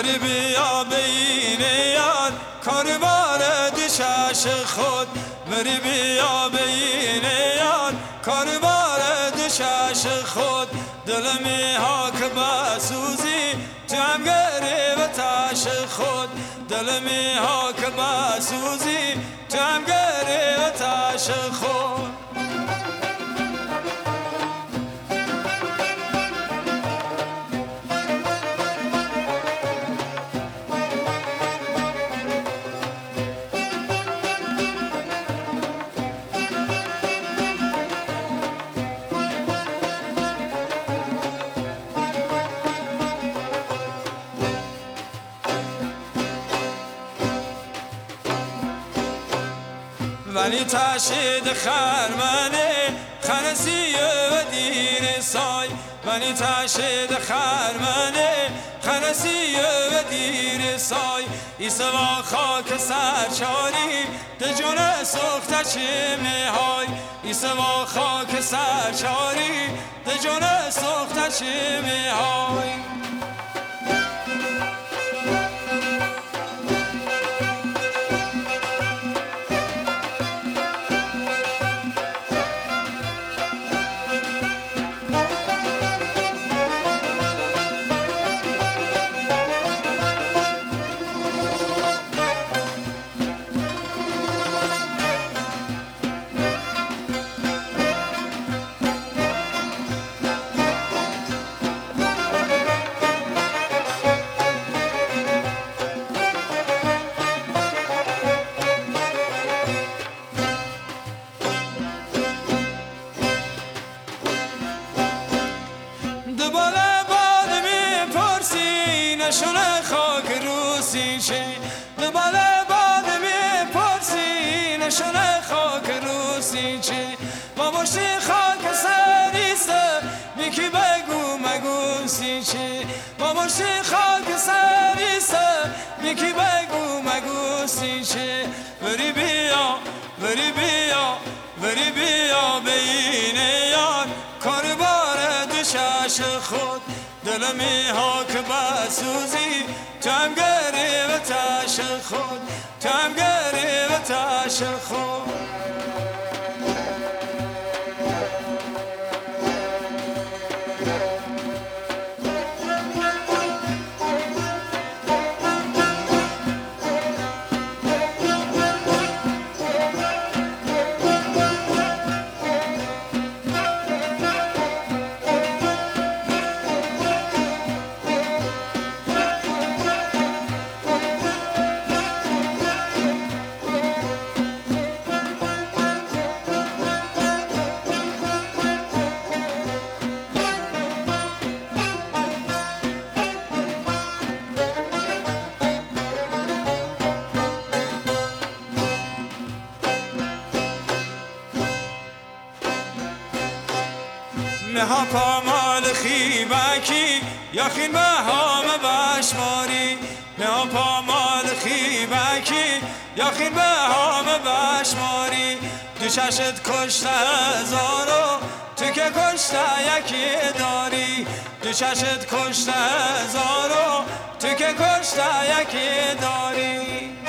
بری بیا بین یار کاربار دشش خود بری بیا بین یار کاربار دشش خود دلمی ها که بسوزی تو هم گریبتش خود دلمی ها که بسوزی تو هم گریبتش خود ولی تشید خرمنه خرسی و دیر سای ولی تشید خرمنه خرسی و دیر سای ایسوا خاک سرچاری دجون سخت چیمه های ایسوا خاک سرچاری دجون سخت چیمه های نشونه خاک روسی چه دباله باد میپرسی نشونه خاک روسی چه با مشتی خاک سریسته میکی بگو مگو سی چه با مشتی خاک سریسته میکی بگو مگو سی چه بری بیا بری بیا بری بیا بین یار کاربار دشش خود دلمی ها که بسوزی تم گریبتش خود تم گریبتش خود نها پامال خیبکی یخین به هام بشماری نها پامال خیبکی یخین به هام بشماری دو چشت کشته هزارو تو که کشته یکی داری دو چشت کشته هزارو تو که کشته یکی داری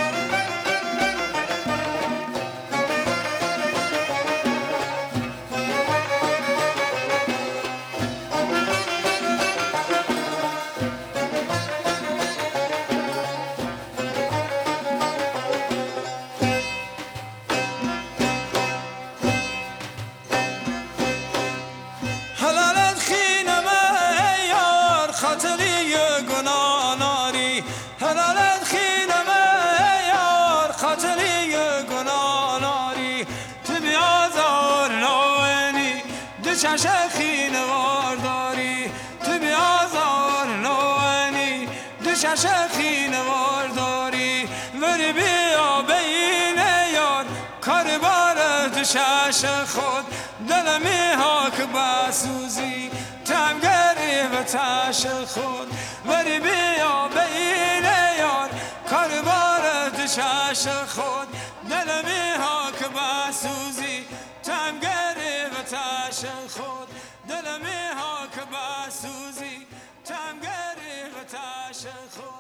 خاطری گناه ناری حلالت خینم یار خاطری گناه ناری تو بیازار نوینی دو چش خینوار داری تو بیازار نوینی دو چش خینوار داری وری بیا بین یار کاربار دو چش خود دلمی ها که بسوزی تم گریبتش خود وری بیا بین یار کاربار دشش خود دلمی ها که بسوزی تم گریبتش خود دلمی ها که بسوزی تم گریبتش خود